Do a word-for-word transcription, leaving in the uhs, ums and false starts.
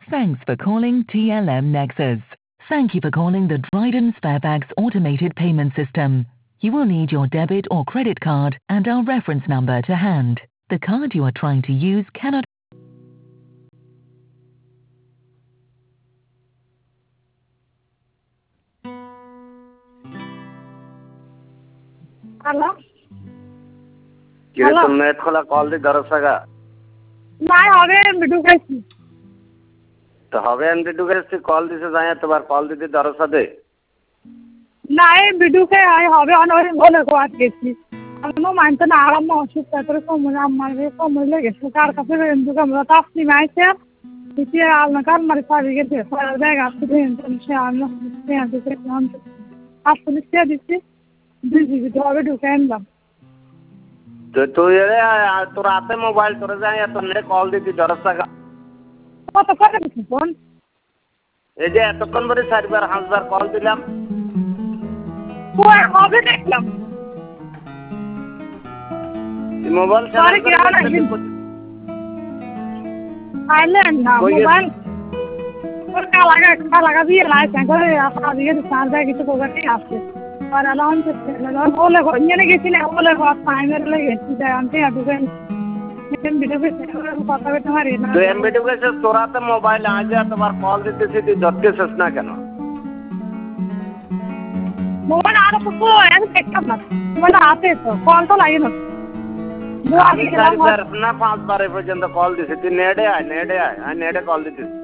Thanks for calling T L M Nexus. Thank you for calling the Dryden Sparebags automated payment system. You will need your debit or credit card and our reference number to hand. The card you are trying to use cannot. Hello? কিরে তোর net খোলা call দি ধরছ গা নাই হবে আমি ঢুকাইছি তো হবে আমি ঢুকাইছি কল দিছে যাই তোমার কল দিতে ধরছ দে নাই বিডুকে আই হবে অনেক বলে কোয়াত গেছি আমি মানতে না আরাম অসুস্থ করে সময় আমার সময় লেগেছে কার কাছে রেন্দু আমরা তাসনি মাইছে কি আলনা কার মারি সারি গেছে সারা জায়গা আছে সে আমরা সে আছে নাম আসলে সে দিছি দুই জিবি তো হবে ঢুকে আনলাম তো তুই এরে তোর হাতে মোবাইল তোরে যাই তোর নেট কল দিতে ধরছ গা কত করে দিছি ফোন এই যে এতক্ষণ ধরে চারবার হাজার কল দিলাম ওই হবে দেখলাম মোবাইল সরি কি আর আইলেন না মোবাইল ওর কালা কালা লাগা দিয়ে লাইসেন্স করে আপনা দিয়ে সার যায় কিছু প্রোগ্রামে আসছে আর আলাম তো বলে নিয়ে গেছিল বলে টাইমের লাগে গেছি আনতে আদুকেন মেন ভিডিও কে কথা বলতে পারি না তুই এম ভিডিও কে তোরাতে মোবাইল আজ তোমার কল দিতেছি তুই ধরতেছিস না কেন মোবাইল আর তো আমি দেখতাম না মোবাইল হাতে তো কল তো লাগে না আমি চারবার না পাঁচবার পর্যন্ত কল দিছি তুই নেটে আয় নেটে আয় আমি নেটে কল দিতেছি